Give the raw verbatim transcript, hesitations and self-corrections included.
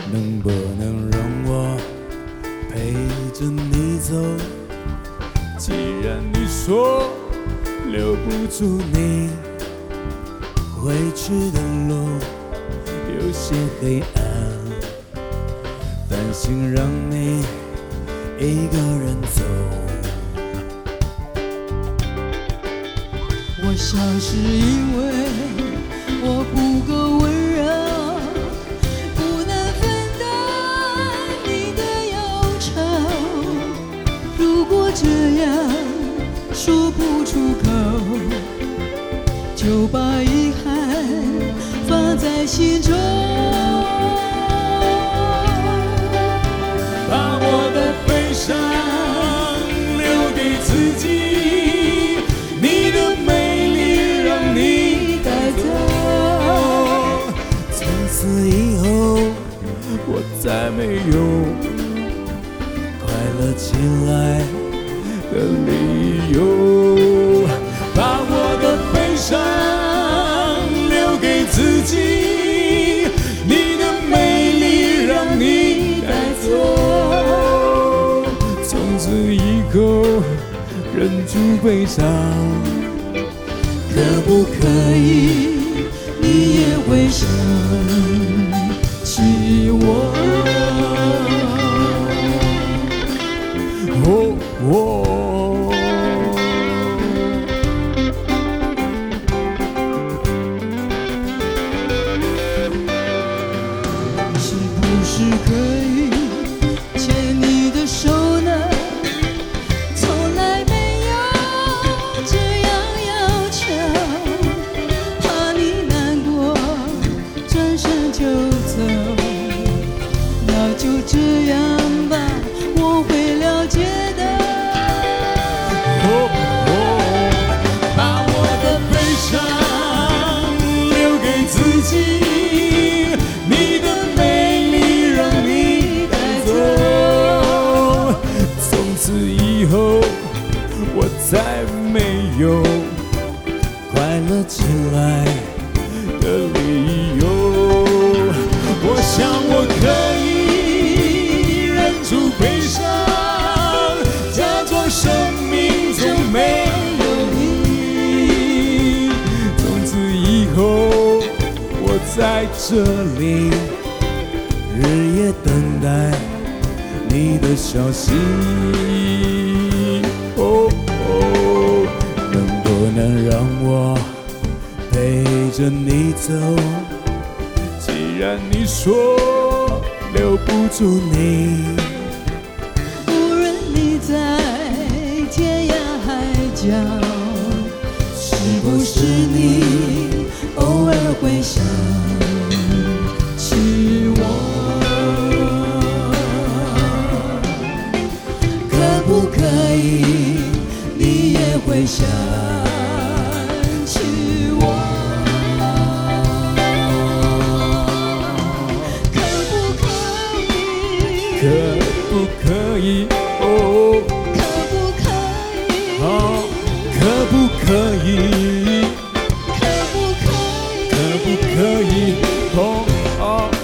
能不能让我陪着你走？既然你说留不住你，回去的路有些黑暗，担心让你一个人走。 我想是因为我不够温柔，不能分担你的忧愁。如果这样说不出口，就把遗憾放在心中。 把我的悲伤留给自己，你的美丽让你带走。从此以后，我再没有快乐起来的理由。把我的悲伤留给自己，你的美丽让你带走。从此以后，忍住悲伤， 可不可以你也会想起我？ 哦哦。 是不是可以牵你的手呢？从来没有这样要求，怕你难过，转身就走。那就这样吧，我会了解的。 哦哦，把我的悲伤留给自己，你的美丽让你带走。从此以后，我再没有快乐起来的理由。我想我可以忍住悲伤，假装生命中没有你。从此以后，我在这里日夜等待你的消息。哦哦，能不能让我陪着你走？既然你说留不住你， 无论你在天涯海角，是不是你偶尔会想起我？可不可以你也会想起我？可不可以？ 可不可以？哦， 可不可以？ 好，可不可以？ 可不可以？ 可不可以？哦哦。